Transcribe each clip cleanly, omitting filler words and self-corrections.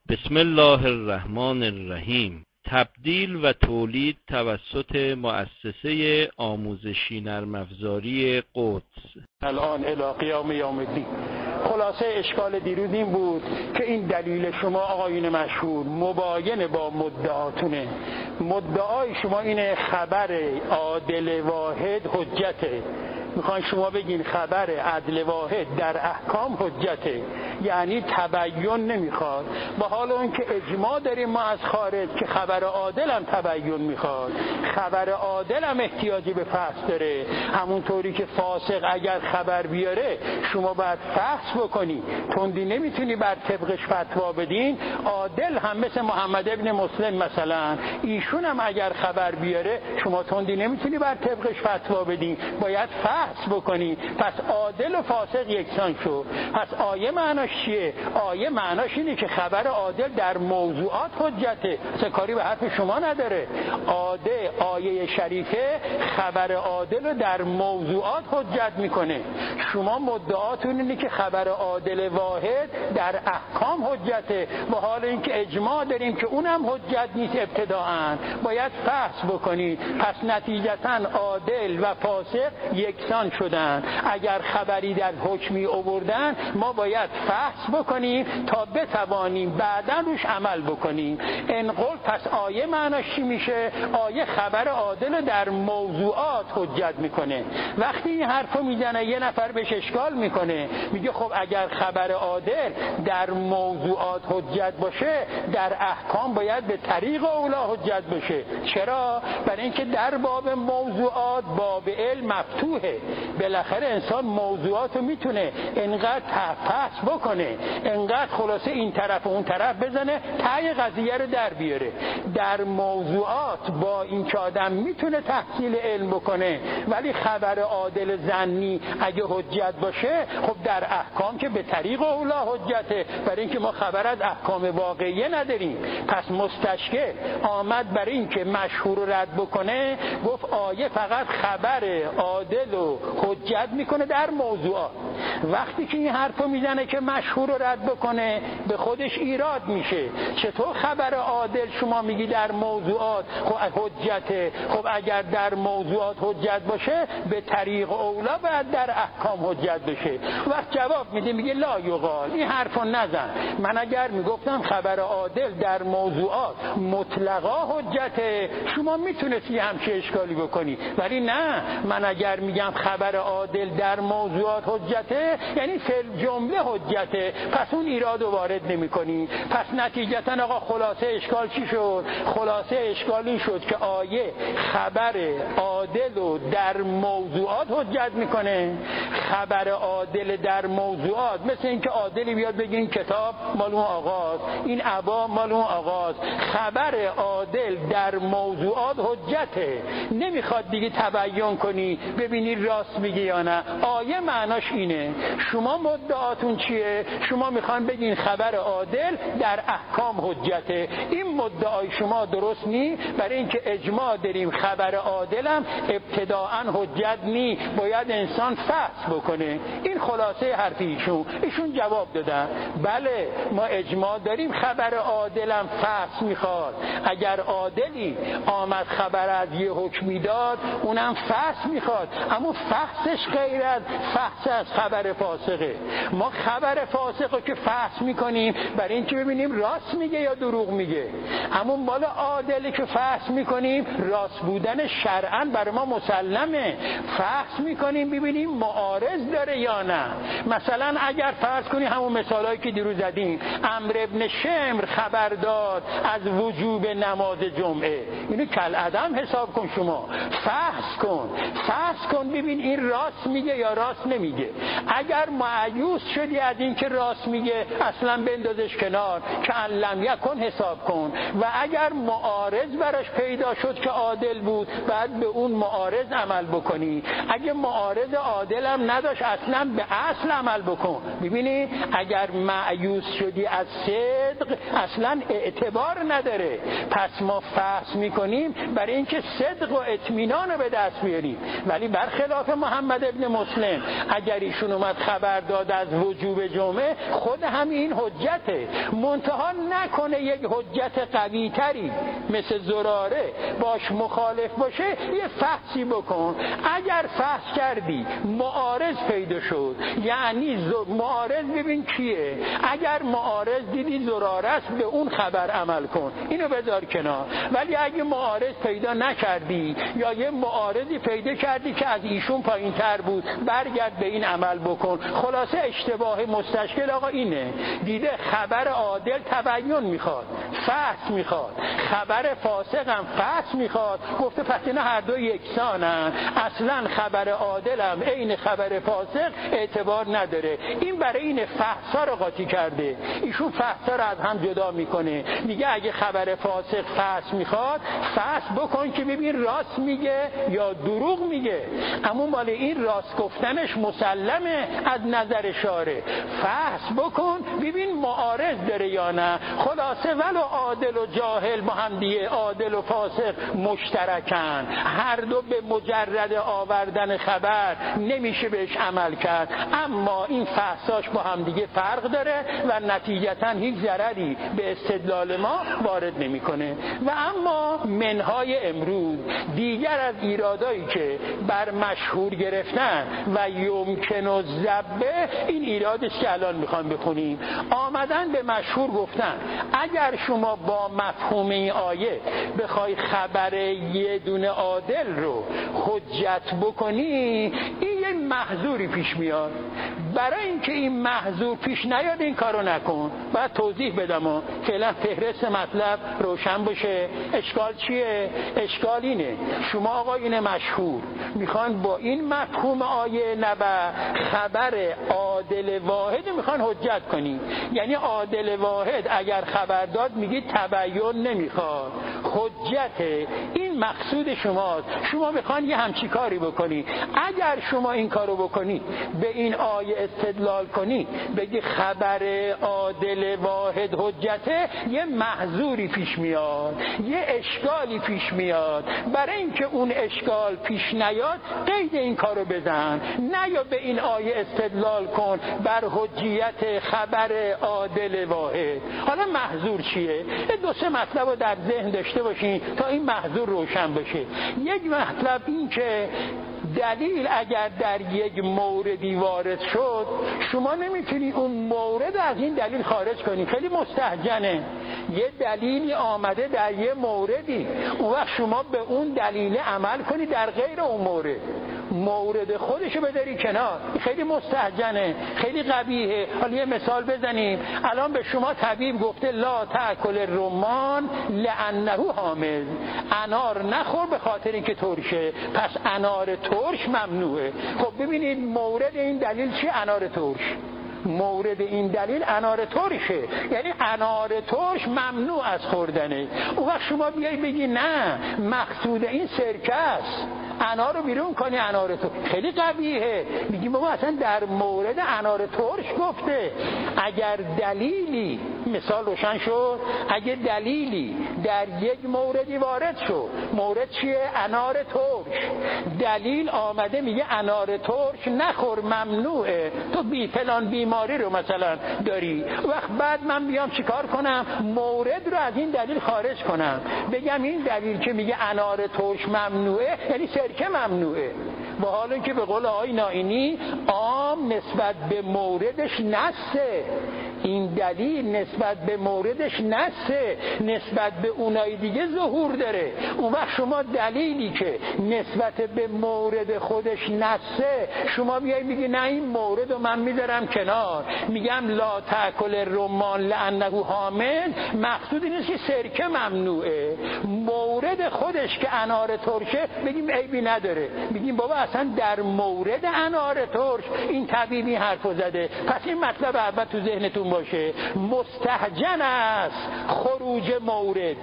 بسم الله الرحمن الرحیم. تبدیل و تولید توسط مؤسسه آموزشی نرم افزاری قدس. الان الی قیام یوم الدین. خلاصه اشکال دیروز این بود که این دلیل شما آقایون مشهور مباین با مدعاتونه. مدعای شما اینه خبر عادل واحد حجته. میخوان شما بگین خبر عدل واحد در احکام حجته، یعنی تبیین نمیخواد، با حال اون که اجماع داریم ما از خارج که خبر عادل هم تبیین میخواد. خبر عادل هم احتیاجی به فحص داره، همونطوری که فاسق اگر خبر بیاره شما باید فحص بکنی، تندی نمیتونی بر طبقش فتوا بدین. عادل هم مثل محمد ابن مسلم مثلا، ایشون هم اگر خبر بیاره شما تندی نمیتونی بر طبقش فتوا بدین، باید فحص بکنی. پس عادل و فاسق یکسان شد. پس آیه معناش چیه؟ آیه معناش اینه که خبر عادل در موضوعات حجته، کاری به حرف شما نداره. آیه شریفه خبر عادل رو در موضوعات حجت میکنه. شما مدعاتون اینه که خبر عادل واحد در احکام حجته، با حال اینکه اجماع داریم که اونم حجت نیست، ابتداءً باید فحص بکنید. پس نتیجتاً عادل و فاسق یکسان شدن. اگر خبری در حکمی آوردن ما باید فحص بکنیم تا بتوانیم بعداً روش عمل بکنیم. انقل پس آیه معناش چی میشه؟ آیه خبر عادل در موضوعات حجت میکنه. وقتی این حرفو میزنه یه نفر بهش اشکال میکنه، میگه خب اگر خبر عادل در موضوعات حجت باشه در احکام باید به طریق اولا حجت باشه. چرا؟ برای اینکه در باب موضوعات باب علم مفتوحه. بالاخره انسان موضوعاتو میتونه انقدر تفحص بکنه، انقدر خلاصه این طرف و اون طرف بزنه تای قضیه رو در بیاره. در موضوعات با این که آدم میتونه تحصیل علم بکنه، ولی خبر عادل ظنی اگه حجت باشه خب در احکام که به طریق اولا حجته، برای اینکه ما خبر از احکام واقعیه نداریم. پس مستشکل آمد برای اینکه مشهور رو رد بکنه، گفت آیه فقط خبر عادل و حجت میکنه در موضوعات. وقتی که این حرفو میزنه که مشهور رو رد بکنه به خودش ایراد میشه. چطور خبر عادل شما میگی در موضوعات خب حجته؟ خب اگر در موضوعات حجت باشه به طریق اولا باید در احکام حجت بشه. وقت جواب میده میگه لا یقال، این حرفو نزن. من اگر میگفتم خبر عادل در موضوعات مطلقا حجته شما میتونستی همچه اشکالی بکنی، ولی نه، من اگر میگم خبر عادل در موضوعات حجته یعنی فی جمله حجته، پس اون ایرادو وارد نمی‌کنی. پس نتیجتا آقا خلاصه اشکال چی شد؟ خلاصه اشکالی شد که آیه خبر عادل رو در موضوعات حجت میکنه. خبر عادل در موضوعات مثل اینکه عادلی بیاد بگه این کتاب مال اون آقاست، این عبا مال اون آقاست. خبر عادل در موضوعات حجته، نمیخواد دیگه تبیین کنی ببینی راست میگه یا نه. آیه معناش اینه. شما مدعاتون چیه؟ شما میخوان بگین خبر عادل در احکام حجته. این مدعای شما درست نی، برای اینکه اجماع داریم خبر عادلم ابتداءً حجت نی، باید انسان فحص بکنه. این خلاصه حرف ایشون جواب دادن بله ما اجماع داریم خبر عادلم فحص میخواد. اگر عادلی آمد خبر از یه حکمی داد اونم فحص میخواد، اما فحصش غیر از فحص از خبر فاسقه. ما خبر فاسقه که فحص میکنیم برای اینکه ببینیم راست میگه یا دروغ میگه، اما مال عادلی که فحص میکنیم راست بودن شرعاً برای ما مسلمه، فحص میکنیم ببینیم معارض داره یا نه. مثلا اگر فرض کنی همون مثالایی که دیروز زدیم، عمرو ابن شمر خبر داد از وجوب نماز جمعه، اینو کالعدم حساب کن، شما فحص کن ببین این راست میگه یا راست نمیگه. اگر مایوس شدی از این که راست میگه اصلا بندازش کنار که ان لم یکن حساب کن، و اگر معارض براش پیدا شد که عادل بود بعد به اون معارض عمل بکنی. اگه معارض عادل هم نداشت اصلا به اصل عمل بکن. ببینی اگر مایوس شدی از صدق اصلا اعتبار نداره. پس ما فحص میکنیم برای اینکه صدق و اطمینان رو به دست بیاریم. ولی برخلاف محمد ابن مسلم اگر ایشون ایشون اومد خبر داد از وجوب جمعه، خود همین حجته. منتها نکنه یک حجت قوی تری مثل زراره باش مخالف باشه، یه فحصی بکن. اگر فحص کردی معارض پیدا شد، یعنی معارض ببین کیه. اگر معارض دیدی زراره است، به اون خبر عمل کن، اینو بذار کنار. ولی اگه معارض پیدا نکردی یا یه معارضی پیدا کردی که از ایشون پایین تر بود، برگرد به این عمل بکن. خلاصه اشتباه مستشکل آقا اینه، دیده خبر عادل تبیین میخواد، فحص میخواد، خبر فاسق هم فحص میخواد. گفته پس اینا هر دو یکسانن، اصلا خبر عادل هم عین خبر فاسق اعتبار نداره. این برای این فحصا رو قاطی کرده. ایشون فحصا رو از هم جدا میکنه، میگه اگه خبر فاسق فحص میخواد، فحص بکن که ببین راست میگه یا دروغ میگه. اما مال این راست گفتنش مسلمه از نظر شارع. فحص بکن ببین معارض داره یا نه. خلاصه ولو عادل و جاهل با هم دیگه، عادل و فاسق مشترکن، هر دو به مجرد آوردن خبر نمیشه بهش عمل کرد. اما این فحصاش با هم دیگه فرق داره و نتیجتا هیچ ضرری به استدلال ما وارد نمیکنه. و اما منهای امروز دیگر از ایرادایی که بر مشهور گرفتن و یمکن الذبه، این ایرادی است که الان میخوام بخونیم. آمدن به مشهور گفتن اگر شما با مفهوم این آیه بخوای خبر یه دونه عادل رو حجت بکنی، این یه محظوری پیش میاد. برای اینکه این محظور پیش نیاد این کارو نکن. باید توضیح بدم و فعلا فهرست مطلب روشن باشه. اشکال چیه؟ اشکال اینه شما آقایون مشهور میخوان با این مفهوم آیه نبا خبر عادل واحد میخوان حجت کنی. یعنی عادل واحد اگر خبر داد میگی تبیین نمیخواد، حجته. این مقصود شماست. شما میخوان یه همچی کاری بکنی. اگر شما این کارو بکنی، به این آیه استدلال کنی، بگی خبر عادل واحد حجته، یه محظوری پیش میاد، یه اشکالی پیش میاد. برای اینکه اون اشکال پیش نیاد قید این کارو بزن. نه یا به این آیه استدلال کن بر حجیت خبر عادل واحد. حالا محظور چیه؟ دو سه مطلب رو در ذهن داشته باشین تا این محظور روشن بشه. یک مطلب این که دلیل اگر در یک موردی وارد شد، شما نمیتونی اون مورد از این دلیل خارج کنی. خیلی مستهجنه. یه دلیلی آمده در یه موردی، اون وقت شما به اون دلیل عمل کنی در غیر اون مورد خودشو بذاری کنار. خیلی مستهجنه، خیلی قبیحه. حالا یه مثال بزنیم. الان به شما طبیب گفته لا تأکل الرمان لأنه حامض، انار نخور به خاطر اینکه ترشه، پس انار ترش ممنوعه. خب ببینید مورد این دلیل چی؟ انار ترش. مورد این دلیل انار ترشه، یعنی انار ترش ممنوع از خوردنه. اون وقت شما بیایی بگی نه مقصود این سرکه است، انار رو بیرون کنی انار ترش. خیلی قبیحه. میگیم بابا اصلا در مورد انار ترش گفته. اگر دلیلی، مثال روشن شد، اگه دلیلی در یک موردی وارد شد، مورد چیه؟ انار ترش. دلیل آمده میگه انار ترش نخور، ممنوعه، تو فلان بیماری رو مثلا داری. وقت بعد من بیام چیکار کنم؟ مورد رو از این دلیل خارج کنم، بگم این دلیل که میگه انار ترش ممنوعه یعنی سرکه ممنوعه. با حال اینکه به قول آقای نائینی عام نسبت به موردش نسه، این دلیل نسبت به موردش نسه، نسبت به اونای دیگه ظهور داره. اون وقت شما دلیلی که نسبت به مورد خودش نسه، شما بیایی میگی نه این مورد رو من میذارم کنار، میگم لا تأکل الرمان لأنه حامض، مقصود این است که سرکه ممنوعه. مورد خودش که انار ترشه بگیم عیبی نداره، میگیم بابا اصلا در مورد انار ترش این طبیبی حرفو زده. پس این مطلب اول تو ذهنتون باشه. مستهجن است خروج مورد.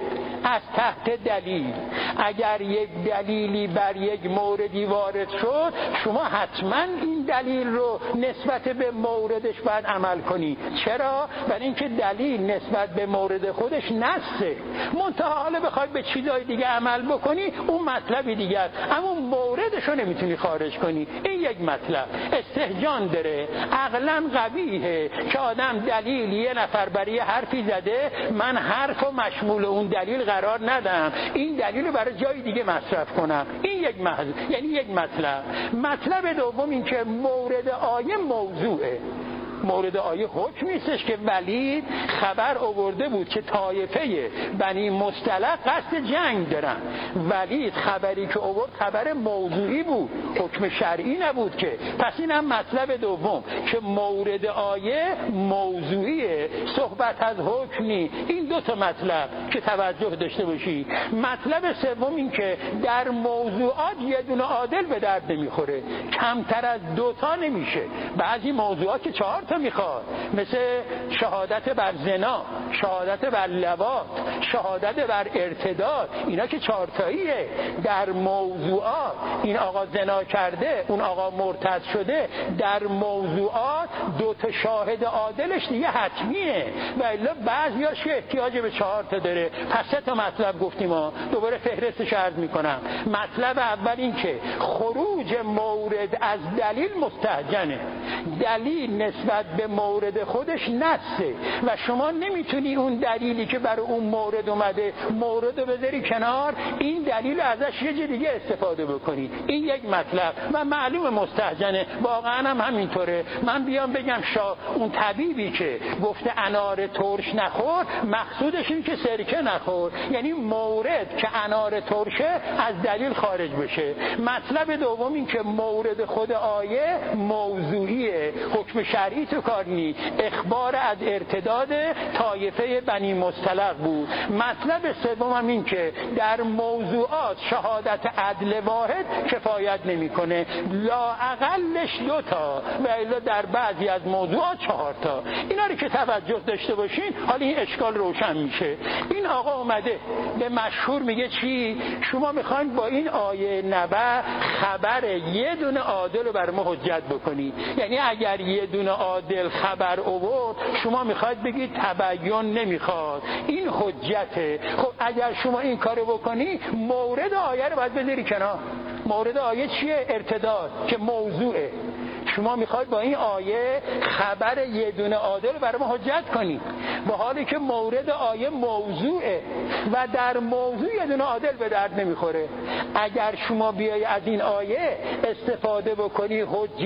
از تحت دلیل. اگر یک دلیلی بر یک موردی وارد شد، شما حتما این دلیل رو نسبت به موردش باید عمل کنی. چرا؟ برای اینکه دلیل نسبت به مورد خودش نسه. منتها حالا بخوای به چیزای دیگه عمل بکنی، اون مطلبی دیگه است، اما موردش رو نمیتونی خارج کنی. این یک مطلب. استهجان داره، عقلا قبیحه که آدم دلیل یه نفر برای حرفی زده، من حرف و مشمول اون دلیل قرار ندم، این دلیل رو برای جای دیگه مصرف کنم. این یک یعنی یک مطلب. مطلب دوم این که مورد آیه موضوعه. مورد آیه حکم نیستش که ولید خبر آورده بود که طایفه بنی مصطلق قصد جنگ دارن. ولید خبری که آورد خبر موضوعی بود، حکم شرعی نبود که. پس این هم مطلب دوم که مورد آیه موضوعیه، صحبت از حکمی. این دو تا مطلب که توجه داشته باشی. مطلب سوم این که در موضوعات یه دونه عادل به درد نمیخوره، کمتر از 2 تا نمیشه. بعضی موضوعات که 4 تا میخواد، مثل شهادت بر زنا، شهادت بر لواط، شهادت بر ارتداد، اینا که 4 تاییه. در موضوعات این آقا زنا کرده، اون آقا مرتد شده، در موضوعات 2 تا شاهد عادلش دیگه حتمیه. و الا بعضیاش احتیاج به 4 تا داره. پس 3 تا مطلب گفتیم ها. دوباره فهرستش عرض میکنم. مطلب اول این که خروج مورد از دلیل مستهجنه. دلیل نسبت به مورد خودش نسه و شما نمیتونی اون دلیلی که برای اون مورد اومده مورد رو بذاری کنار، این دلیل ازش یه جای دیگه استفاده بکنی. این یک مطلب و معلوم مستهجنه. واقعا هم همینطوره. من بیام بگم اون طبیبی که گفته انار ترش نخور، مقصودش این که سرکه نخور، یعنی مورد که انار ترشه از دلیل خارج بشه. مطلب دوم این که مورد خود آیه موضوعیه، حکم شرعی تو کار نی، اخبار از ارتداد طایفه بنی مصطلق بود. مطلب سوم هم این که در موضوعات شهادت عدل واحد کفایت نمیکنه، لااقلش 2 تا و الا در بعضی از موضوعات 4 تا. اینا رو که توجه داشته باشین، حالا این اشکال روشن میشه. این آقا اومده به مشهور میگه چی؟ شما میخواین با این آیه نبع خبر یه دونه عادل رو بر ما حجت بکنی. یعنی اگر یه دونه عادل خبر آورد، شما میخواید بگید تبیین نمیخواد، این حجته. خب اگر شما این کارو بکنی، مورد آیه رو باید بذاری کنار. مورد آیه چیه؟ ارتداد که موضوعه. شما میخواید با این آیه خبر یه دونه عادل برای ما حجت کنی، با حالی که مورد آیه موضوعه و در موضوع یه دونه عادل به درد نمیخوره. اگر شما بیای از این آیه استفاده بکنی،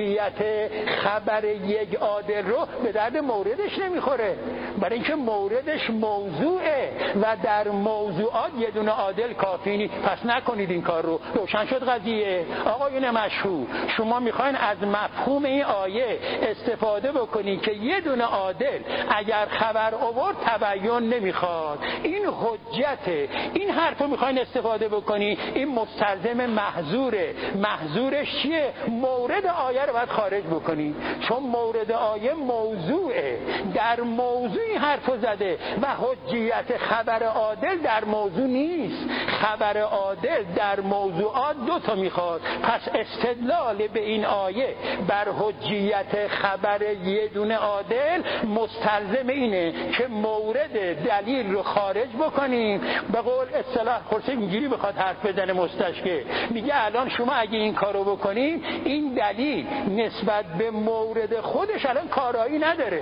حجیت خبر یک عادل رو به درد موردش نمیخوره، برای اینکه موردش موضوعه و در موضوعات یه دونه عادل کافی نیست. پس نکنید این کار رو. روشن شد قضیه؟ آقایون مشهور، شما میخواین از مفهوم این آیه استفاده بکنی که یه دونه عادل اگر خبر آورد تبیین نمیخواد، این حجته. این حرفو میخواین استفاده بکنی، این مستلزم محظوره. محظورش چیه؟ مورد آیه رو باید خارج بکنی، چون مورد آیه موضوعه، در موضوع این حرفو زده و حجیت خبر عادل در موضوع نیست. خبر عادل در موضوعات 2 تا میخواد. پس استدلال به این آیه بر حجیت خبر یه دونه عادل مستلزم اینه که مورد دلیل رو خارج بکنیم. به قول اصطلاح خلاصه اینجوری بخواد حرف بزنه مستشکل، میگه الان شما اگه این کارو بکنید، این دلیل نسبت به مورد خودش الان کارایی نداره.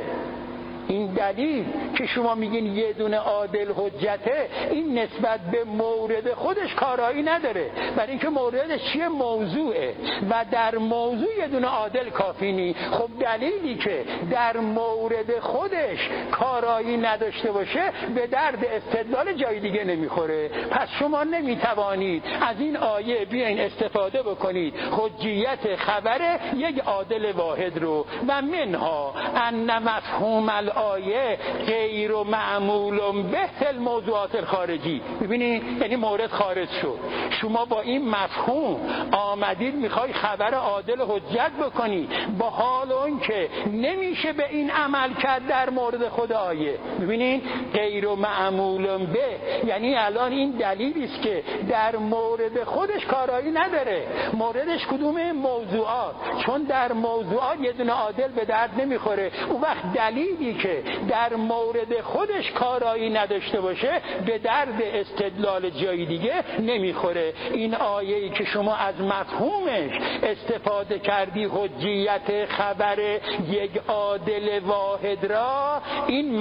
این دلیل که شما میگین یه دونه عادل حجته، این نسبت به مورد خودش کارایی نداره، برای اینکه موردش چیه؟ موضوعه و در موضوع یه دونه عادل کافی نی. خب دلیلی که در مورد خودش کارایی نداشته باشه به درد استدلال جای دیگه نمیخوره. پس شما نمیتوانید از این آیه بیاین استفاده بکنید حجیت خبر یک عادل واحد رو. و منها ان مفهوم آیه غیر و معمول به الموضوعات الخارجی. ببینید یعنی مورد خارج شد، شما با این مفهوم آمدید میخوای خبر عادل حجت بکنی، با حال اون که نمیشه به این عمل کرد در مورد خود آیه. ببینید غیر و معمول به یعنی الان این دلیلی است که در مورد خودش کارایی نداره. موردش کدومه؟ موضوعات. چون در موضوعات یه دونه عادل به درد نمیخوره، اون وقت دلیلی که در مورد خودش کارایی نداشته باشه به درد استدلال جای دیگه نمیخوره. این آیه‌ای که شما از مفهومش استفاده کردی حجیت خبر یک عادل واحد را، این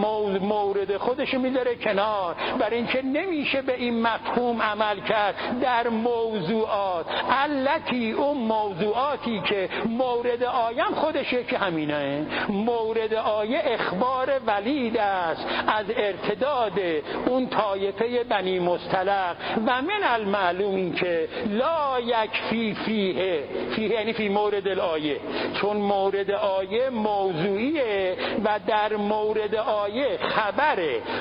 مورد خودش میذاره کنار، برای اینکه نمیشه به این مفهوم عمل کرد در موضوعات التی، اون موضوعاتی که مورد آیه خودشه که همینه. مورد آیه اخبار ولید است از ارتداد اون طایفه بنی مصطلق و من المعلوم این که لا یکفی فیه یعنی فی مورد الآیه، چون مورد آیه موضوعیه و در مورد آیه خبر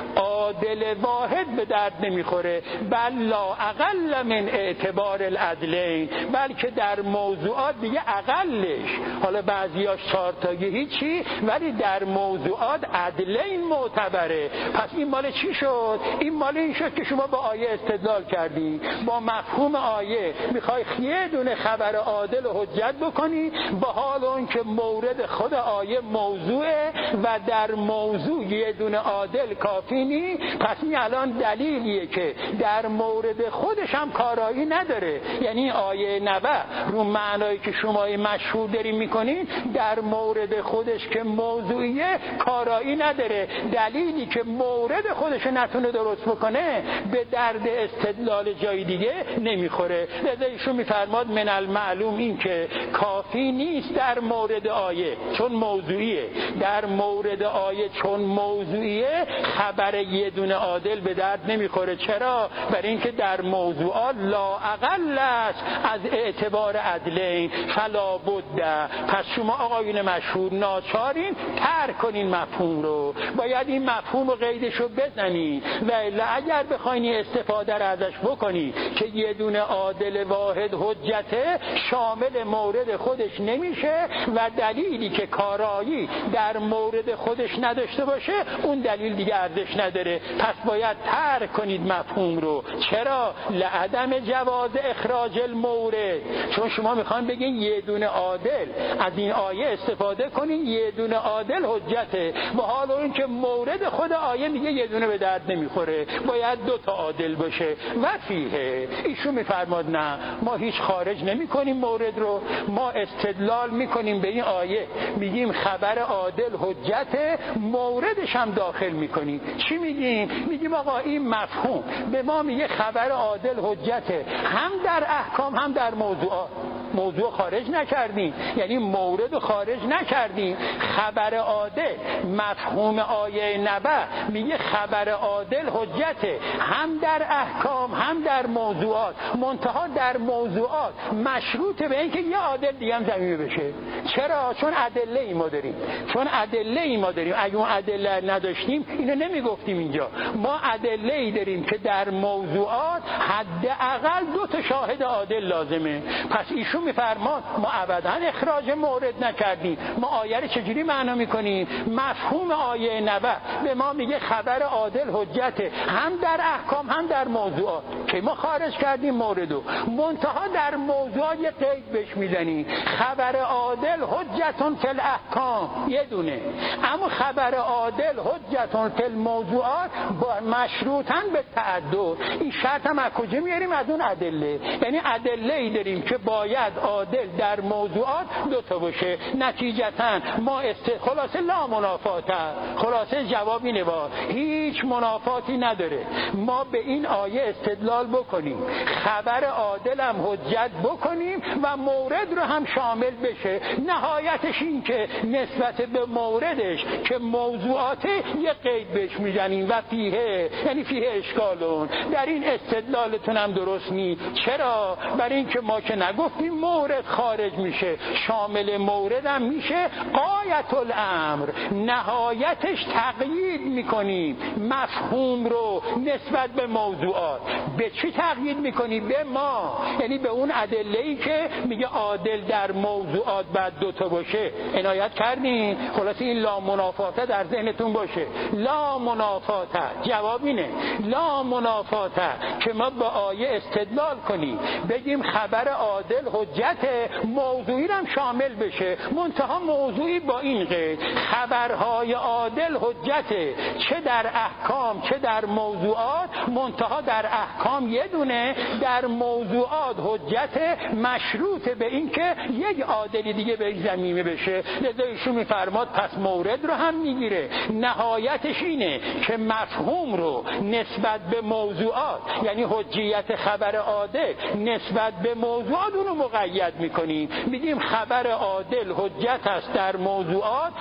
عادل واحد به درد نمیخوره، بل لا اقل من اعتبار العدلین، بلکه در موضوعات دیگه اقلش، حالا بعضیاش 4 تایی هیچی، ولی در موضوعات عدلین معتبره. پس این مال چی شد؟ این مال این شد که شما با آیه استدلال کردی، با مفهوم آیه میخوای یه دونه خبر عادل حجت بکنی، با حال اون که مورد خود آیه موضوعه و در موضوع یه دونه عادل کافی نی. پس این الان دلیلیه که در مورد خودش هم کارایی نداره. یعنی آیه 90 رو معنایی که شما مشهور دارین میکنین در مورد خودش که موضوعیه کارایی نداره. دلیلی که مورد خودش نتونه درست بکنه به درد استدلال جای دیگه نمیخوره. لذا ایشون میفرماد من المعلوم این که کافی نیست در مورد آیه چون موضوعیه، در مورد آیه چون موضوعیه خبر یه دونه عادل به درد نمیخوره. چرا؟ برای اینکه در موضوعات لا اقل است از اعتبار عدلین فلا بد. پس شما آقایون مشهور ناچارین ترک کنین مفهوم رو، باید این مفهوم رو قیدشو بزنی و اگر بخواین استفاده رو ازش بکنی که یه دونه عادل واحد حجته شامل مورد خودش نمیشه و دلیلی که کارایی در مورد خودش نداشته باشه اون دلیل دیگه ارزش نداره. پس باید ترک کنید مفهوم رو. چرا؟ لعدم جواز اخراج المورد، چون شما میخوان بگین یه دونه عادل از این آیه استفاده کنین، یه دونه عادل حجته، با حال اون که مورد خود آیه میگه یه دونه به درد نمیخوره، باید 2 تا عادل باشه. و فیه ایشون میفرماد نه، ما هیچ خارج نمی کنیم مورد رو، ما استدلال میکنیم به این آیه، میگیم خبر عادل حجته، موردش هم داخل میکنیم. چی میگیم؟ میگیم آقا این مفهوم به ما میگه خبر عادل حجته هم در احکام هم در موضوعات. موضوع خارج نکردیم، یعنی مورد خارج نکردیم. خبر عادل مفهوم آیه 90 میگه خبر عادل حجته هم در احکام هم در موضوعات، منتها در موضوعات مشروط به اینکه یه عادل دیگه هم ضمیمه بشه. چرا؟ چون ادله ای ما داریم. اگه اون ادله نداشتیم اینو نمیگفتیم اینجا. ما ادله ای داریم که در موضوعات حداقل 2 تا شاهد عادل لازمه. پس ایشون میفرماد ما ابدا اخراج مورد نکردیم. ما آیه رو چجوری معنا میکنیم؟ مفهوم آیه 90 به ما میگه خبر عادل حجته هم در احکام هم در موضوعات، که ما خارج کردیم موردو، منتها در موضوعات یه قید بهش میزنیم خبر عادل حجتون فی الاحکام یه دونه، اما خبر عادل حجتون فی الموضوعات با مشروطاً به تعدد. این شرط هم از کجا میاریم؟ از اون ادله. یعنی ادله ای داریم که باید عادل در موضوعات 2 تا باشه. نتیجتاً ما خلاصه لا منافاته، خلاصه جواب اینه هیچ منافاتی نداره ما به این آیه استدلال بکنیم، خبر عادل هم حجت بکنیم و مورد رو هم شامل بشه. نهایتش این که نسبت به موردش که موضوعاته یه قید بهش میزنیم و فیه، یعنی فیه اشکالون، در این استدلالتون هم درست نیست. چرا؟ برای اینکه ما که نگفتیم مورد خارج میشه، شامل مورد هم میشه. غایت الامر، نهایتش تقیید میکنیم مفهوم رو نسبت به موضوعات. به چی تقیید میکنیم؟ به ما، یعنی به اون ادله‌ای که میگه عادل در موضوعات بعد دوتا باشه عنایت کردیم. خلاص این لا منافاته در ذهنتون باشه. لا منافاته، جواب اینه لا منافاته که ما با آیه استدلال کنیم بگیم خبر عادل حجت، موضوعی هم شامل بشه، منتها موضوعی با این قید خبرهای عادل حجته، چه در احکام چه در موضوعات، منتها در احکام یه دونه، در موضوعات حجت مشروط به این که یک عادلی دیگه به ضمیمه بشه. لذا ایشون میفرماد پس مورد رو هم میگیره، نهایتش اینه که مفهوم رو نسبت به موضوعات، یعنی حجیت خبر عادل نسبت به موضوعات رو مقید میکنیم، میگیم خبر عادل حجت است در موضوعات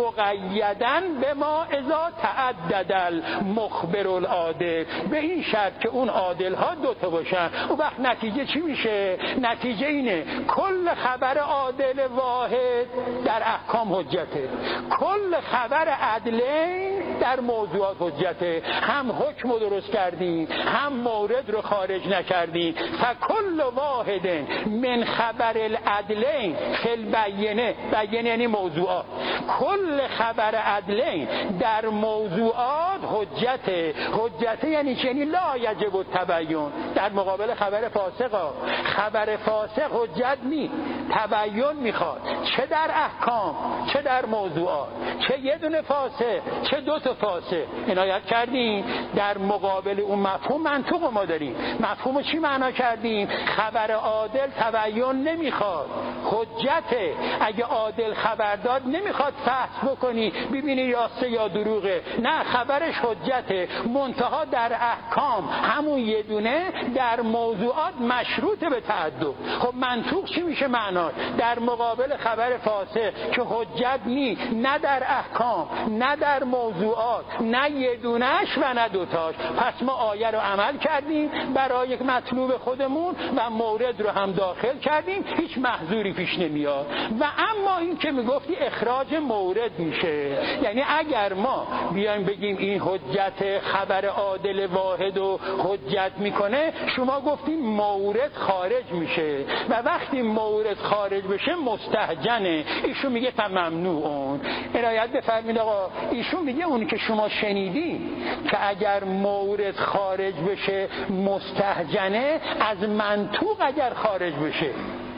مقیدن به ما اذا تعدد المخبر العادل، به این شرط که اون عادل ها دوتا باشن. اون وقت نتیجه چی میشه؟ نتیجه اینه کل خبر عادل واحد در احکام حجته، کل خبر عدلین در موضوعات حجته. هم حکم رو درست کردیم هم مورد رو خارج نکردیم. فکل واحد من خبر العدلین فی البینه، بینه یعنی موضوعات، کل خبر عدلین در موضوعات حجته. حجته یعنی چنی لا یجب التبیین، در مقابل خبر فاسقا. خبر فاسق حجت نی، تبیین میخواد، چه در احکام چه در موضوعات، چه یه دونه فاسق چه دو تا فاسق. عنایت کردیم در مقابل اون مفهوم منطوق ما داریم. مفهوم چی معنا کردیم؟ خبر عادل تبیین نمیخواد، حجته. اگه عادل خبر داد نمیخواد فحص بکنی ببینی راسته یا دروغه، نه، خبرش حجته، منتها در احکام همون یه دونه، در موضوعات مشروط به تعدد. خب منطوق چی میشه معنا؟ در مقابل خبر فاسق که حجت نی، نه در احکام نه در موضوعات، نه یه دونهش و نه دوتاش. پس ما آیه رو عمل کردیم برای یک مطلوب خودمون و مورد رو هم داخل کردیم، هیچ محظوری پیش نمیاد. و اما این که میگفتی اخراج مورد میشه، یعنی اگر ما بیایم بگیم این حجت خبر عادل واحد و حجت میکنه، شما گفتیم مورد خارج میشه و وقتی مورد خارج بشه مستهجنه. ایشون میگه ممنوعون. عنایت بفرمایید آقا، ایشون میگه اون که شما شنیدی که اگر مورد خارج بشه مستهجنه، از منطوق اگر خارج بشه،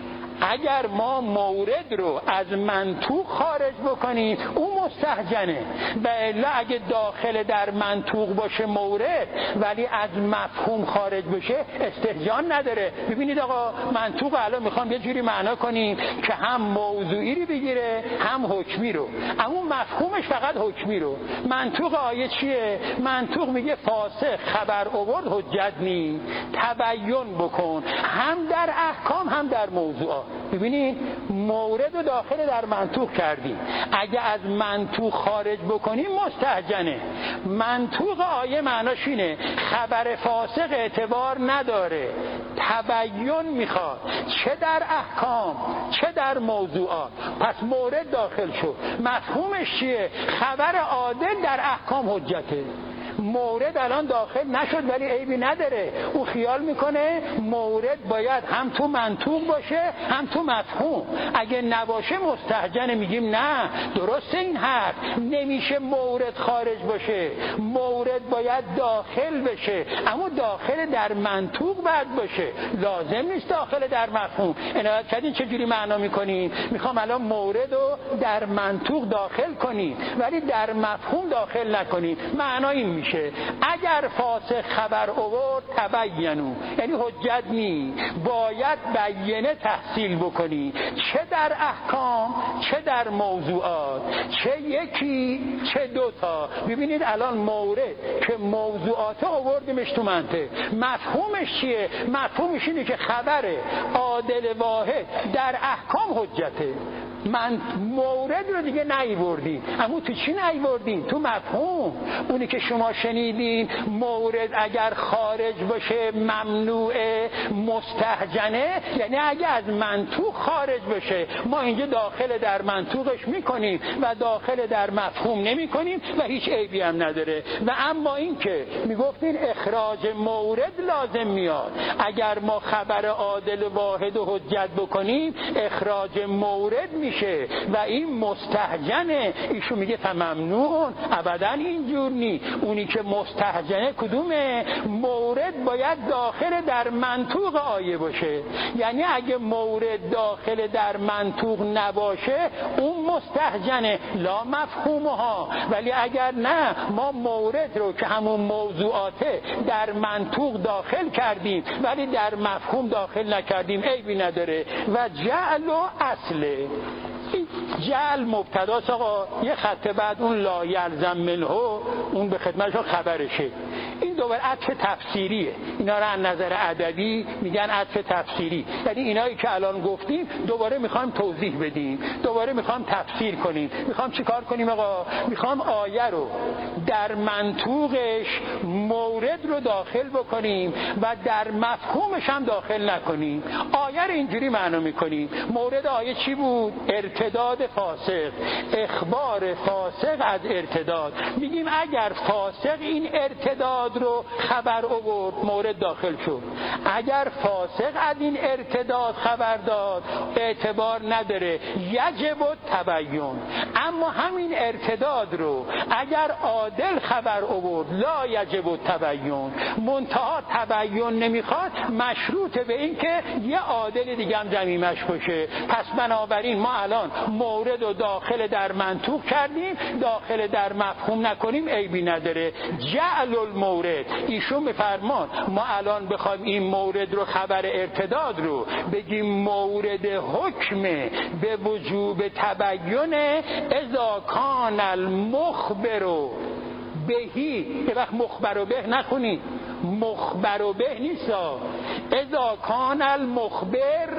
اگر ما مورد رو از منطوق خارج بکنیم اون مستهجنه. و الا اگه داخل در منطوق باشه مورد ولی از مفهوم خارج بشه استهجان نداره. ببینید آقا، منطوق الان میخوام یه جوری معنا کنیم که هم موضوعی رو بگیره هم حکمی رو، اما مفهومش فقط حکمی رو. منطوق آیه چیه؟ منطوق میگه فاسق خبر آورد حجت نی، تبیین بکن، هم در احکام هم در موضوعات. ببینید مورد رو داخل در منطوق کردیم، اگه از منطوق خارج بکنیم مستهجنه. منطوق آیه معناش اینه خبر فاسق اعتبار نداره، تبیین میخواد، چه در احکام چه در موضوعات. پس مورد داخل شد. مفهومش چیه؟ خبر عادل در احکام حجته. مورد الان داخل نشد ولی عیبی نداره، او خیال میکنه مورد باید هم تو منطوق باشه هم تو مفهوم، اگه نباشه مستهجنه. میگیم نه، درسته این حرف، نمیشه مورد خارج باشه، مورد باید داخل بشه، اما داخل در منطوق باید باشه، لازم نیست داخل در مفهوم. عنایت کردین چجوری معنا میکنیم؟ میخوام الان مورد رو در منطوق داخل کنیم ولی در مفهوم داخل نکنیم. معنا این میشه اگر فاسق خبر آورد تبینو، یعنی حجت نی، باید بینه تحصیل بکنی، چه در احکام چه در موضوعات، چه یکی چه دوتا. ببینید الان مورد که موضوعات آوردیمش تو منطق، مفهومش چیه؟ مفهومش اینه که خبر عادل واحد در احکام حجته. من مورد رو دیگه نیوردیم. اما تو چی نیوردیم؟ تو مفهوم. اونی که شما شنیدین مورد اگر خارج باشه ممنوعه مستهجنه، یعنی اگر از منطوق خارج بشه ما اینجا داخل در منطوقش میکنیم و داخل در مفهوم نمی کنیم و هیچ عیبی هم نداره. و اما این که میگفتین اخراج مورد لازم میاد، اگر ما خبر عادل واحد و حجت بکنیم اخراج مورد میشه و این مستهجنه. ایشون میگه فممنوع، ابدا اینجور نی. اونی که مستهجنه کدومه؟ مورد باید داخل در منطوق آیه باشه. یعنی اگه مورد داخل در منطوق نباشه اون مستهجنه لا مفهومها. ولی اگر نه ما مورد رو که همون موضوعاته در منطوق داخل کردیم ولی در مفهوم داخل نکردیم عیبی نداره. و جعل و اصله، جعل مبتداست آقا، یه خط بعد اون لا یلزم منه اون به خدمتشون خبرشه. این دوباره عطف تفسیریه. اینا رو از نظر ادبی میگن عطف تفسیری. یعنی اینایی که الان گفتیم دوباره میخوایم توضیح بدیم، دوباره میخوایم تفسیر کنیم. میخوایم چیکار کنیم آقا؟ میخوایم آیه رو در منطوقش مورد رو داخل بکنیم و در مفهومش هم داخل نکنیم. آیه رو اینجوری معنا میکنیم. مورد آیه چی بود؟ ارتداد فاسق، اخبار فاسق از ارتداد. میگیم اگر فاسق این ارتداد رو خبر آورد مورد داخل شد، اگر فاسق از این ارتداد خبر داد اعتبار نداره، یجب التبیین. اما همین ارتداد رو اگر عادل خبر آورد لا یجب التبیین، منتها تبیین نمیخواد، مشروط به این که یه عادل دیگه هم ضمیمش باشه. پس بنابراین ما الان مورد رو داخل در منطوق کردیم، داخل در مفهوم نکنیم عیبی نداره. جعل المورد، ایشون میفرمان ما الان بخوایم این مورد رو خبر ارتداد رو بگیم مورد حکم به وجوب تبیین اذا کان المخبر بهی، یه وقت مخبر به نخونید، مخبر به نیست، اذا کان المخبر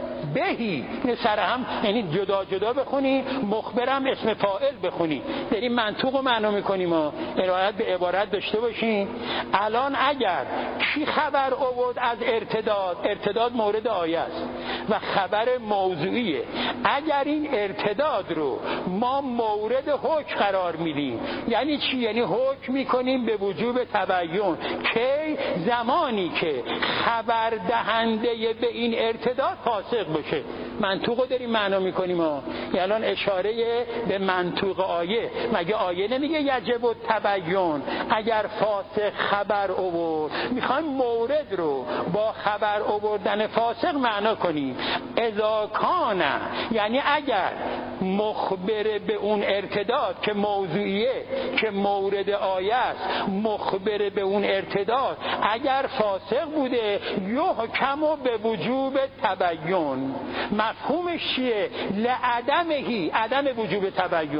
بهی سر هم، یعنی جدا جدا بخونی، مخبرم اسم فاعل بخونی. داریم منطوق رو معنا میکنیم و ارائت به عبارت داشته باشیم. الان اگر کی خبر آورد از ارتداد، ارتداد مورد آیه است و خبر موضوعیه، اگر این ارتداد رو ما مورد حکم قرار میدیم یعنی چی؟ یعنی حکم میکنیم به وجوب تبیین که زمانی که خبر دهنده به این ارتداد فاسق باشه. منطوق رو داریم معنا میکنیم ها. الان اشاره به منطوق آیه، مگه آیه نمیگه یجب التبیین؟ اگر فاسق خبر آورد میخوایم مورد رو با خبر آوردن فاسق معنا کنیم. اذا کان، یعنی اگر مخبر به اون ارتداد که موضوعیه که مورد آیه است، مخبر به اون ارتداد اگر فاسق بوده یحکم به وجوب تبیین. مفهومش چیه؟ لعدمهی، عدم وجوب تبیین.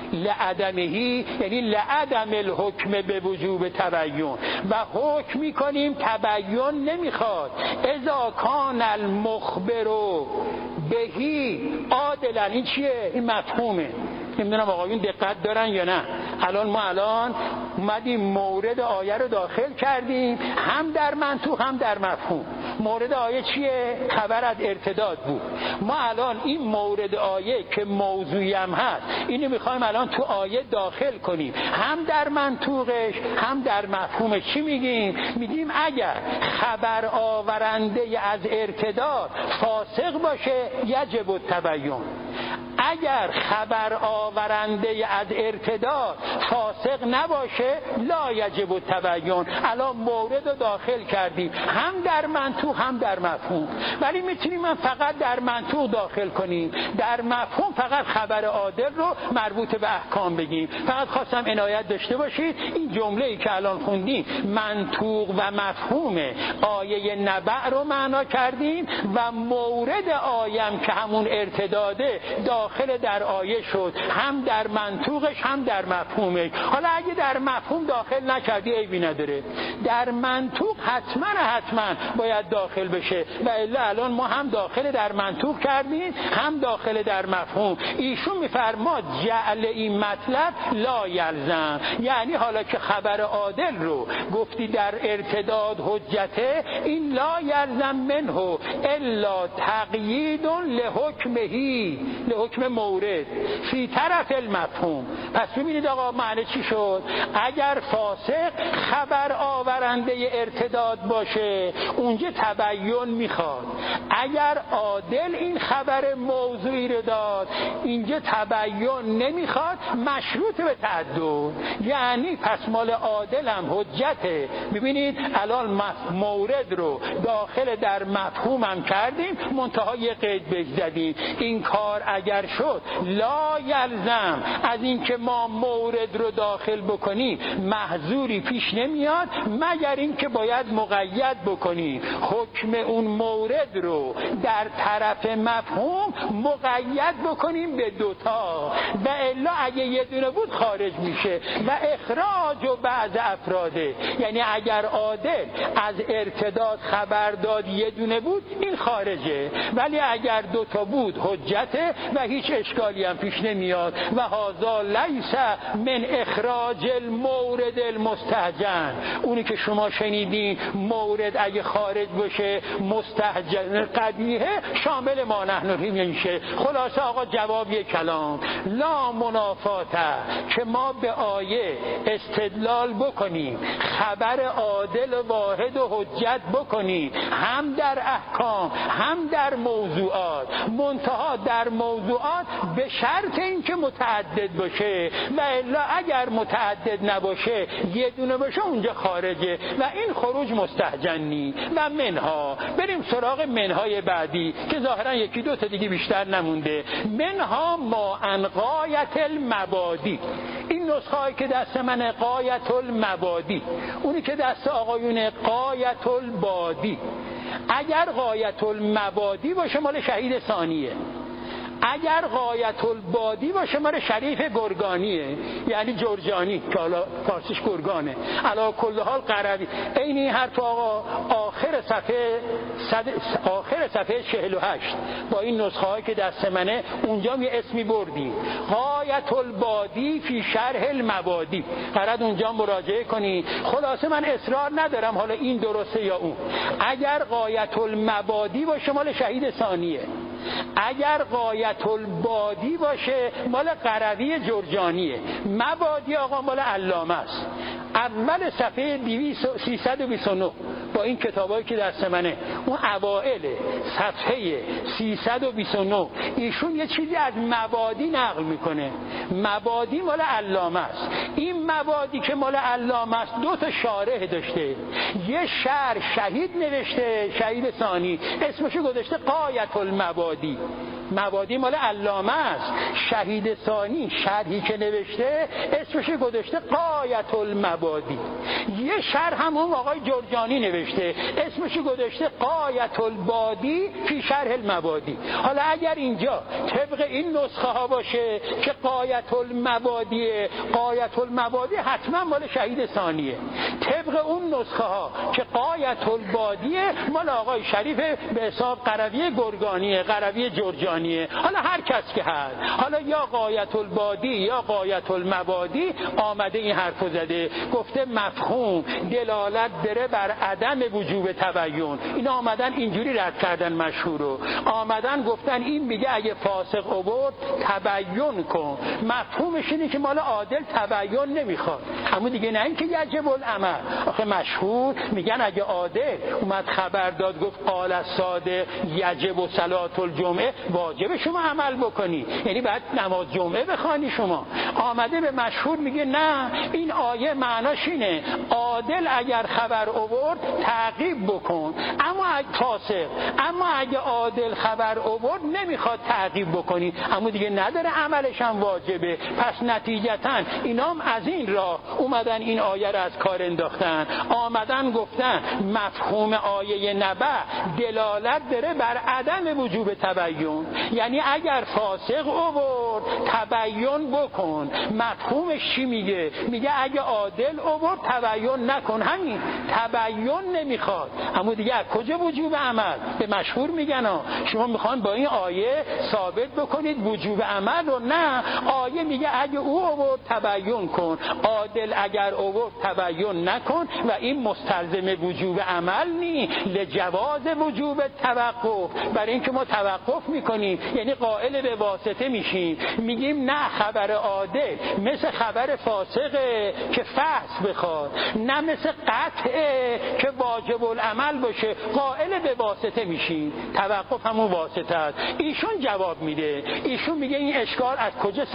لعدمهی یعنی لعدم الحکم به وجوب تبیین، و حکم میکنیم تبیین نمیخواد. اذا کان المخبر بهی عادلا. این چیه؟ این مفهومه. نمیدونم آقایون دقت دارن یا نه. ما الان اومدیم مورد آیه رو داخل کردیم، هم در منطوق هم در مفهوم. مورد آیه چیه؟ خبر از ارتداد بود. ما الان این مورد آیه که موضوعی هم هست اینو میخوایم الان تو آیه داخل کنیم، هم در منطوقش هم در مفهومش. چی میگیم؟ میگیم اگر خبر آورنده از ارتداد فاسق باشه یجب التبیین، اگر خبر آورنده از ارتداد فاسق نباشه لا یجب التبیین. الان مورد رو داخل کردیم هم در منطوق هم در مفهوم، ولی میتونیم فقط در منطوق داخل کنیم، در مفهوم فقط خبر عادل رو مربوط به احکام بگیم. فقط خواستم عنایت داشته باشید این جمله‌ای که الان خوندیم منطوق و مفهوم آیه نبع رو معنا کردیم و مورد آیم که همون ارتداده داخل داخل در آیه شد، هم در منطوقش هم در مفهومش. حالا اگه در مفهوم داخل نکردی عیبی نداره، در منطوق حتما باید داخل بشه و الا الان ما هم داخل در منطوق کردیم هم داخل در مفهوم. ایشون میفرماد جعل این مطلب لا یلزم، یعنی حالا که خبر عادل رو گفتی در ارتداد حجته، این لا یلزم منه الا تقیید لحکم مورد فی طرف المفهوم. پس ببینید آقا معنی چی شد؟ اگر فاسق خبر آورنده ارتداد باشه اونجا تبیین میخواد، اگر عادل این خبر موضوعی رو داد اینجا تبیین نمیخواد، مشروط به تعدد. یعنی پس مال عادل هم حجته. ببینید الان مورد رو داخل در مفهومم کردیم، منتهای قید بزدیم. این کار اگر شد لا یلزم، از اینکه ما مورد رو داخل بکنیم محظوری پیش نمیاد مگر اینکه باید مقید بکنیم حکم اون مورد رو در طرف مفهوم مقید بکنیم به دوتا، و الا اگه یه دونه بود خارج میشه. و اخراج و بعض افراده، یعنی اگر عادل از ارتداد خبر داد یه دونه بود این خارجه، ولی اگر دوتا بود حجته و هیچ اشکالی هم پیش نمیاد. و هذا لیس من اخراج المورد المستهجن، اونی که شما شنیدین مورد اگه خارج بشه مستهجن قبیحه شامل ما نحن میشه. خلاصه آقا جواب یک کلام لا منافاته، که ما به آیه استدلال بکنیم خبر عادل واحد و حجت بکنیم هم در احکام هم در موضوعات، منتها در موضوعات به شرط اینکه متعدد باشه، و الا اگر متعدد نباشه یه دونه باشه اونجا خارجه و این خروج مستهجنی. و منها بریم سراغ منهای بعدی که ظاهرا یکی دو تا دیگه بیشتر نمونده. منها ما ان غایت المبادی، این نسخه هایی که دست من غایت المبادی، اونی که دست آقایون غایت البادی. اگر غایت المبادی باشه مال شهید ثانیه، اگر غایت البادی باشه مال شریف گرگانیه، یعنی جرجانی که حالا فارسیش گرگانه. علا کل حال قروی این حرف آقا آخر صفحه 48 با این نسخه هایی که دست منه اونجا یه اسمی بردی غایت البادی فی شرح المبادی، قرد اونجا مراجعه کنی. خلاصه من اصرار ندارم حالا این درسته یا اون. اگر غایت المبادی باشه مال شهید ثانیه، اگر غایت البادی باشه مال قروی جرجانیه. مبادی آقا مال علامه است. اول صفحه 329 با این کتابایی که دست منه، اون اوائل صفحه 329 ایشون یه چیزی از مبادی نقل میکنه. مبادی مال علامه است. این مبادی که مال علامه است دو تا شارح داشته، یه شرح شهید نوشته، شهید ثانی اسمشو گذاشته غایت المبادی. مبادی مال علامه است، شهید ثانی شرحی که نوشته اسمش گذاشته غایت المبادی. یه شرح هم اون آقای جرجانی نوشته اسمش گذاشته غایت البادی فی شرح المبادی. حالا اگر اینجا طبق این نسخه ها باشه که غایت المبادیه، غایت المبادی حتما مال شهید ثانیه. طبق اون نسخه ها که غایت البادیه مال آقای شریف به حساب قروی گرگانیه، قروی جرجانی. حالا هر کس که هست، حالا یا غایت البادی یا غایت المبادی آمده این حرفو زده، گفته مفهوم دلالت داره بر عدم وجوب تبیین. اینا آمدن اینجوری رد کردن مشهورو، آمدن گفتن این میگه اگه فاسق آورد تبیین کن، مفهومش اینه که مال عادل تبیین نمیخواد. اما دیگه نه اینکه یجب العمل. آخه مشهور میگن اگه عادل اومد خبر داد گفت قال الصادق یجب صلات الجمعه، واجب شما عمل بکنی، یعنی بعد نماز جمعه بخوانی. شما آمده به مشهور میگه نه این آیه معناش اینه عادل اگر خبر آورد تعقیب بکن، اما اگه فاسق، اما اگه عادل خبر آورد نمیخواد تعقیب بکنی، اما دیگه نداره عملش هم واجبه. پس نتیجتا اینام از این راه اومدن این آیه رو از کار انداختن، آمدن گفتن مفهوم آیه نبأ دلالت داره بر عدم وجوب تبیین. یعنی اگر فاسق آورد تبیین بکن. مفهومش چی میگه؟ میگه اگه عادل آورد تبیین نکن. همین تبیین نمیخواد. اما دیگه از کجا وجوب عمل؟ به مشهور میگن شما میخوان با این آیه ثابت بکنید وجوب عمل رو؟ نه، آیه میگه اگه او آورد تبیین کن، عادل اگر آورد تبیین نکن. و این مستلزم وجوب عمل نی، لجواز وجوب توقف. برای اینکه ما توقف میکنیم یعنی قائل به واسطه میشیم، میگیم نه خبر عادل مثل خبر فاسقه که فحص بخواد، نه مثل قطعه که واجب العمل باشه، قائل به واسطه میشیم. توقف همون واسطه است. ایشون جواب میده، ایشون میگه این اشکال از کجا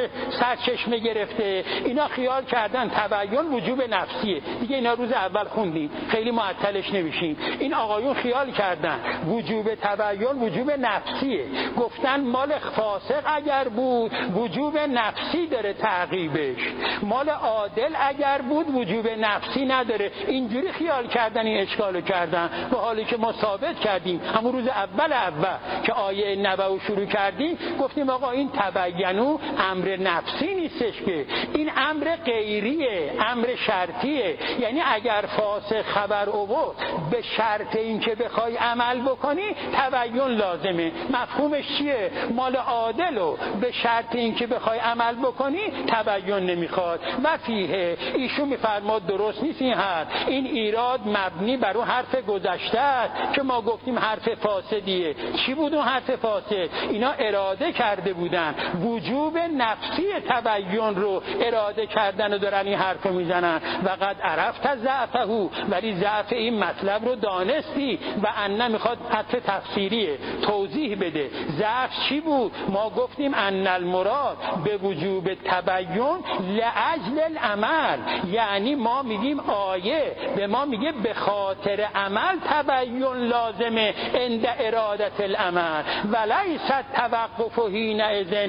سرچشمه گرفته؟ اینا خیال کردن تبیین وجوب نفسیه. دیگه اینا روز اول خوندیم، خیلی معطلش نمیشیم. این آقایون خیال کردن وجوب تبیین وجوب نفسیه. گفتن مال فاسق اگر بود وجوب نفسی داره تعقیبش، مال عادل اگر بود وجوب نفسی نداره. اینجوری خیال کردن، این اشکالو کردن، به حالی که ما ثابت کردیم همون روز اول که آیه نبوی شروع کردیم گفتیم آقا این تبینو امر نفسی نیستش، که این امر غیریه، امر شرطیه. یعنی اگر فاسق خبر آورد به شرط این که بخوای عمل بکنی تبیین لازمه. مفهومش چیه؟ مال عادلو به شرط این که بخوای عمل بکنی تبیین نمیخواد. و فیه ایشون میفرماد درست نیست این حرف، این ایراد مبنی بر اون حرف گذشته است که ما گفتیم حرف فاسدیه. چی بود اون حرف فاسد؟ اینا اراده کرده بودن وجوب نفسی تبیین رو اراده کردن و دارن این حرف میزنن. و قد عرفت ضعفه، ولی ضعف این مطلب رو دانستی. و ان میخواد حرف تفسیریه، توضیح بده ضعف چی بود. ما گفتیم ان المراد به وجوب تبیین لاجل العمل، یعنی ما میگیم آیه به ما میگه به خاطر عمل تبیین لازمه عند ارادت العمل ولیس توقف حینئذ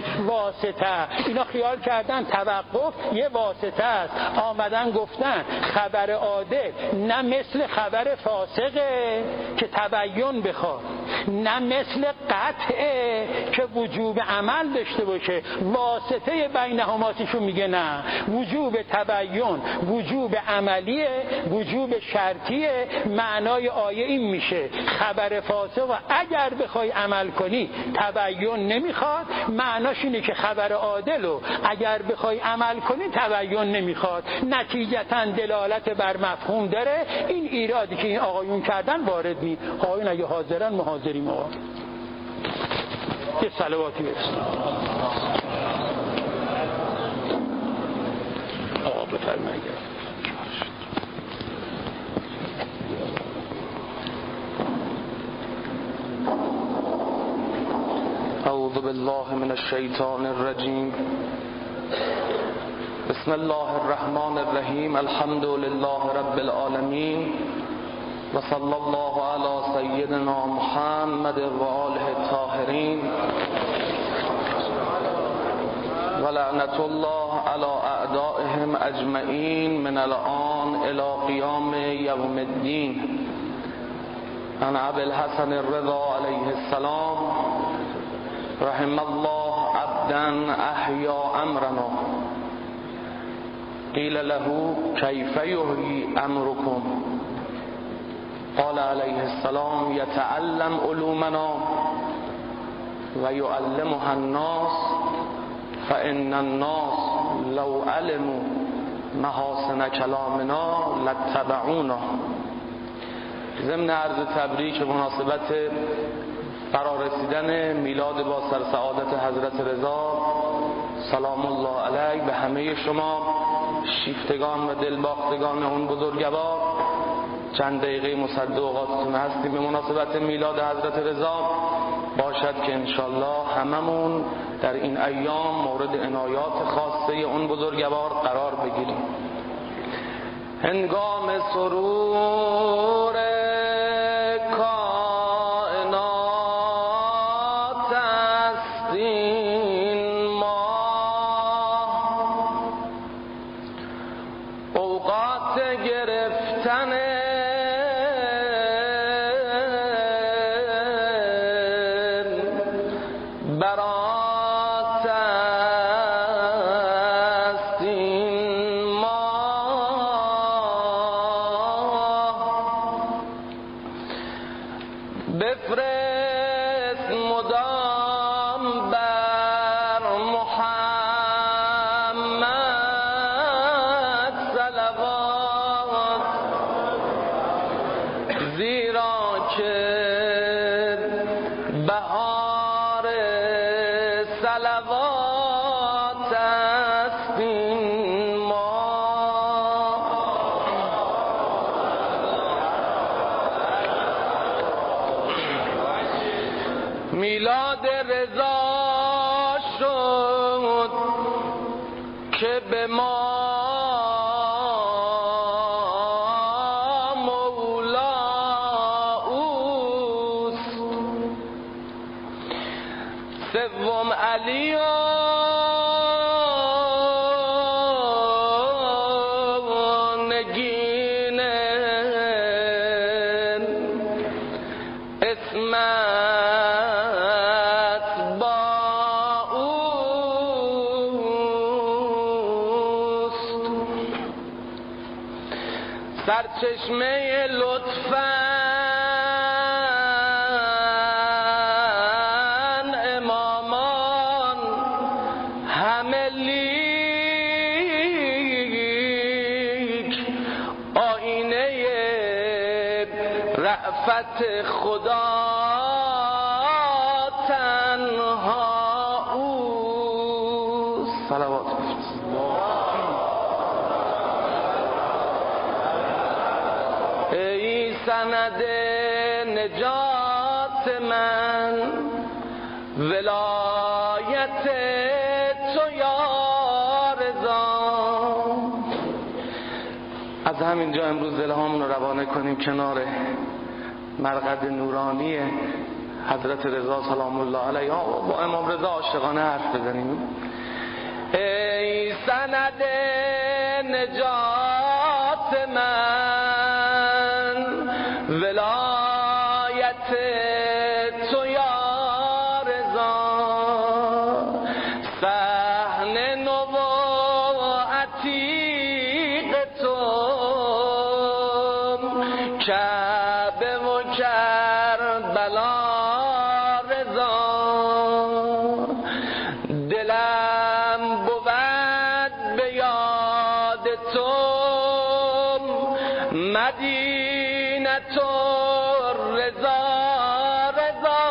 واسطه. اینا خیال کردن توقف یه واسطه است، آمدن گفتن خبر عادل نه مثل خبر فاسقه که تبیین بخواد، نه مثل قطعه که وجوب عمل داشته باشه، واسطه بینهماتشون میگه نه، وجوب تبیین وجوب عملیه، وجوب شرطیه. معنای آیه این میشه خبر فاسق و اگر بخوای عمل کنی تبیین نمیخواد. معناش اینه که خبر عادلو اگر بخوای عمل کنی تبیین نمیخواد. نتیجتا دلالت بر مفهوم داره. این ایرادی که این آقایون کردن وارد نی. آقایون اگه حاضرن ما حاضریم. آقا یه صلواتی برسیم. آقا بفرمایید. اعوذ بالله من الشیطان الرجیم. بسم الله الرحمن الرحیم. الحمد لله رب العالمین و صلی الله علی سیدنا محمد و آله الطاهرین و لعنت الله علی اعدائهم اجمعین من الان الی قیام یوم الدین. عن ابی الحسن الرضا علیه السلام رحم الله عبدا احیا امرنا قیل له کیف یحیی امرکم قال علیه السلام یتعلم علومنا و یعلمها الناس فان الناس لو علموا محاسن کلامنا لاتبعونا. ضمن عرض تبریک به مناسبت فرارسیدن میلاد با سرسعادت حضرت رضا سلام الله علیه به همه شما شیفتگان و دلباختگان اون بزرگوار، چند دقیقه مصدق اوقاتتون هستیم به مناسبت میلاد حضرت رضا. باشد که انشالله هممون در این ایام مورد عنایات خاصه اون بزرگوار قرار بگیریم. هنگام سرور بفرست مدام بر محمد صلوات، زیرا که بهار صلوات است این ماه. میلاد رضا شد که به ما مولا اوست، سوم علی و نگین اسمت با اوست، سرچشمه لطفاً امامان همه لیک، آینه رأفت خدا تنها اوست. صلوات بفرست. ای سند نجات من، ولایت تو یا رضا. از همینجا امروز دلهامون رو روانه کنیم کنار مرقد نورانی حضرت رضا سلام الله علیه و با امام رضا عاشقانه حرف بزنیم. ای سند نجات من، ولایت تو یا رضا، صحن نو عتیق تو، کعبه و کربلا رضا، دلم بود به یاد تو، مدینه رضا رضا،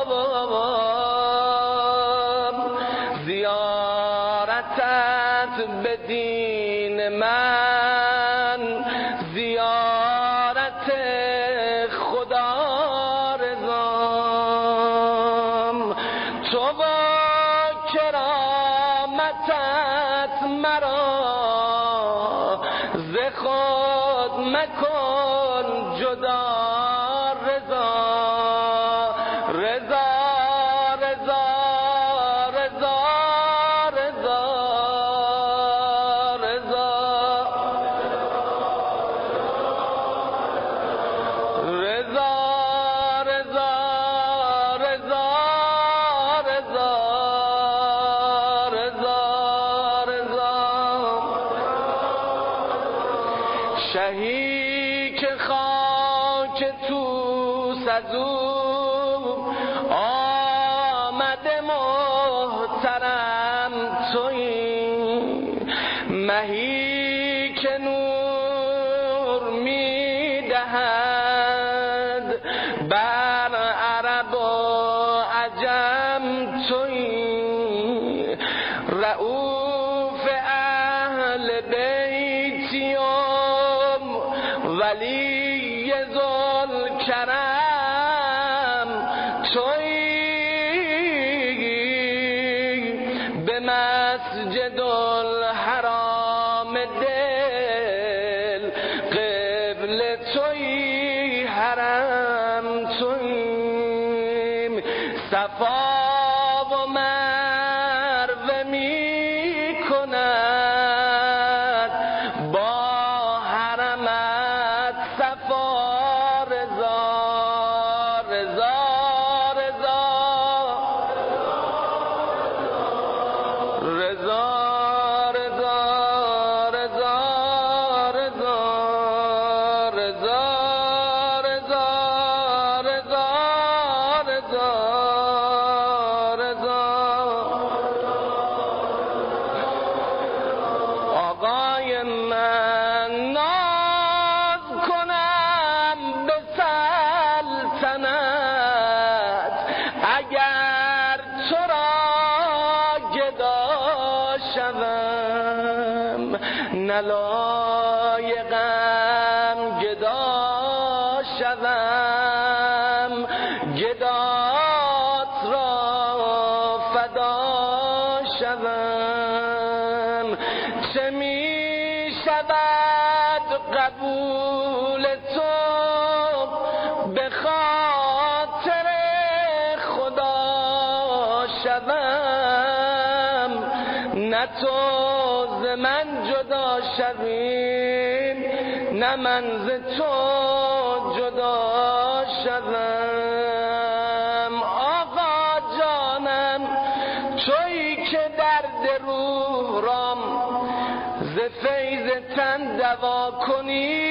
زیارتت به دین من، زیارت خدا رضا، تو با کرامتت مرا ز خود مکن جدا رضا، رضا رضا رضا رضا رضا رضا رضا رضا رضا رضا. شهی که خاک توس از او آمده محترم تویی، مهی که نور میدهد بر عرب و عجم تویی، رؤوف اهل بیتیم، ولی ذوالکرم تویی، به مسجد الحرام دل قبل تویی، حرم تویی، صفا و مروه می کند با حرمت صفا رضا، رضا رضا رضا رضا رضا رضا رضا نلایقم گدا شوم، گدات را فدا شوم. چه می شود قبول تو به خاطر خدا شوم، نه تو ز من جدا شویم نه من ز تو جدا شوم. آقا جانم تویی که درد روح رام ز فیض تن دوا کنی،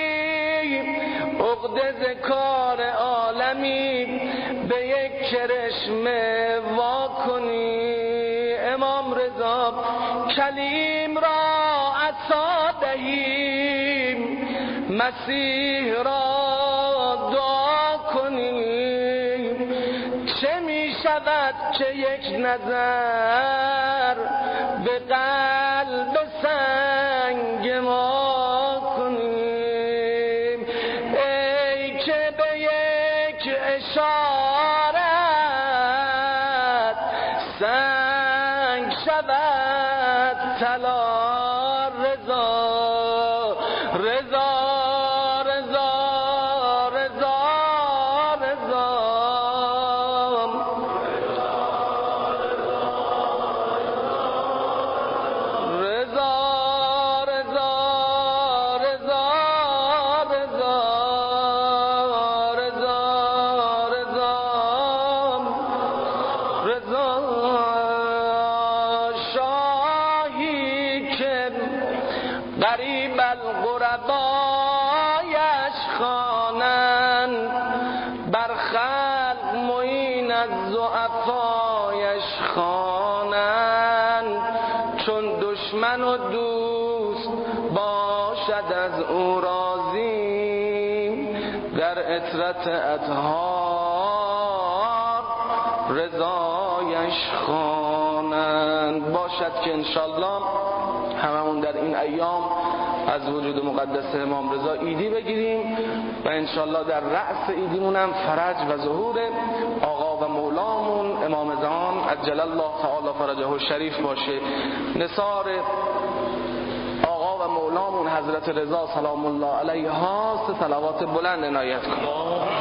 عقده ز کار عالمی به یک کرشمه وا کنی. امام رضا کلیم را عصا دهیم، مسیح را دعا کنیم. چه می شود که یک نظر به قلب سنگ ما کنیم، ای که به یک اشارت سنگ شود طلا. رضا رضا رضا رضا رضا رضا رضا رضا رضا رضا رضا شاهی که غریب الغربایش خوانند، بر خلق معین از ضعفایش خوانند. چون دشمن و دوست باشد از او راضی، در عطرت اطهار رضایش خوانند. باشد که انشالله هممون در این ایام از وجود مقدس امام رضا ایدی بگیریم و انشالله در رأس ایدیمون هم فرج و ظهور آقا و مولامون امام زمان عجل الله تعالی فرجه الشریف باشه. نثار آقا و مولامون حضرت رضا سلام الله علیها صلوات بلند عنایت کنید.